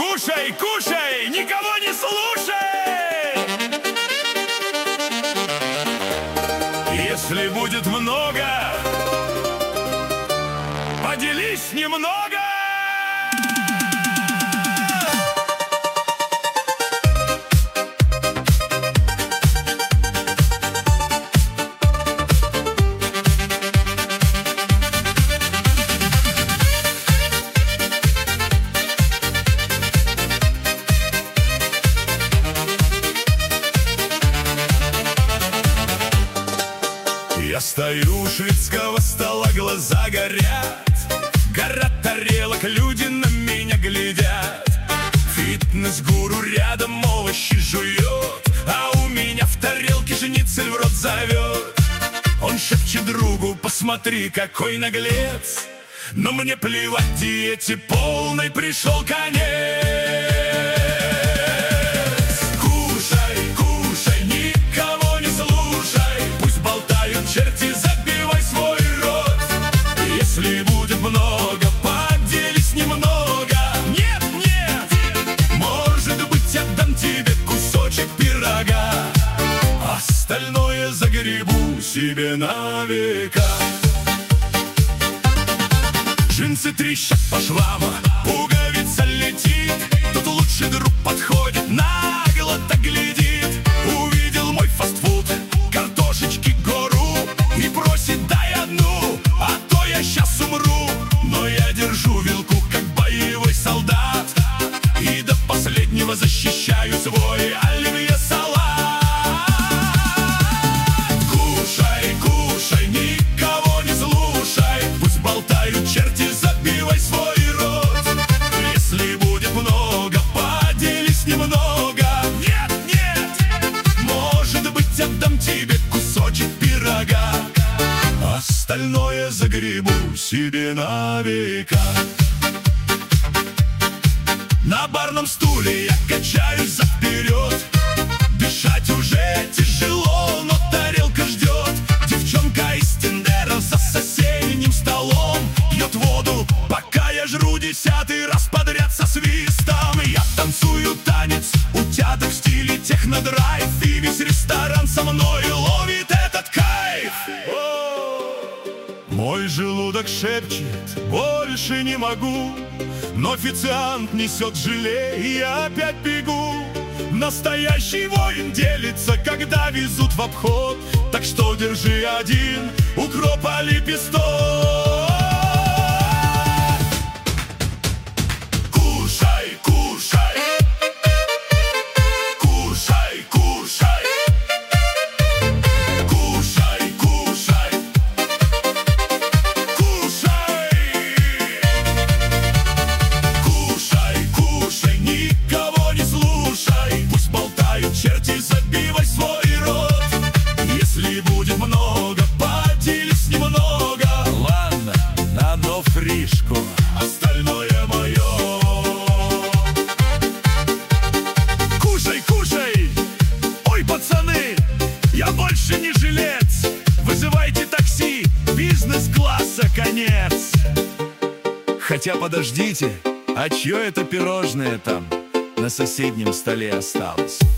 Кушай, кушай, никого не слушай! Если будет много, поделись немного! Я стою у шведского стола, глаза горят, гора тарелок, люди на меня глядят. Фитнес-гуру рядом овощи жует, а у меня в тарелке шницель в рот зовет. Он шепчет другу: посмотри, какой наглец. Но мне плевать, диете полной пришел конец. Черти, забивай свой рот. Если будет много, поделись немного. Нет, нет, может быть, отдам тебе кусочек пирога. Остальное загребу себе на века. Джинсы трещат по швам, пуговица летит. Тут лучший друг подходит, нагло так глядит. Увидел мой фастфуд, картошечки гору, и просит: дай одну, а то я сейчас умру. Но я держу вилку, как боевой солдат, и до последнего защищаю свой оливье салат. Кушай, кушай, никого не слушай. Пусть болтают черти, забивай свой рот. Если будет много, поделись немного. Нет, нет, может быть, отдам тебе кусочек пирога. Остальное загребу себе на века. На барном стуле я качаюсь взад-вперед. Дышать уже тяжело, но тарелка ждет. Девчонка из Тиндера за соседним столом пьет воду, пока я жру 10-й раз подряд со свистом. Я танцую танец утяток в стиле технодрайв, и весь ресторан со мной ловит этот кайф. Мой желудок шепчет: больше не могу. Но официант несет желе, и я опять бегу. Настоящий воин делится, когда везут в обход. Так что держи один укропа лепесток. Кушай, кушай, кушай, кушай, кушай, кушай, кушай, кушай, никого не слушай. Пусть болтают черти, забивай свой рот. Если будет много, поделись немного. Ладно, на одну фришку, остальное мое. Кушай, кушай. Ой, пацаны, я больше не жилец. Вызывайте такси, бизнес-класса конец. Хотя подождите, а чье это пирожное там на соседнем столе осталось?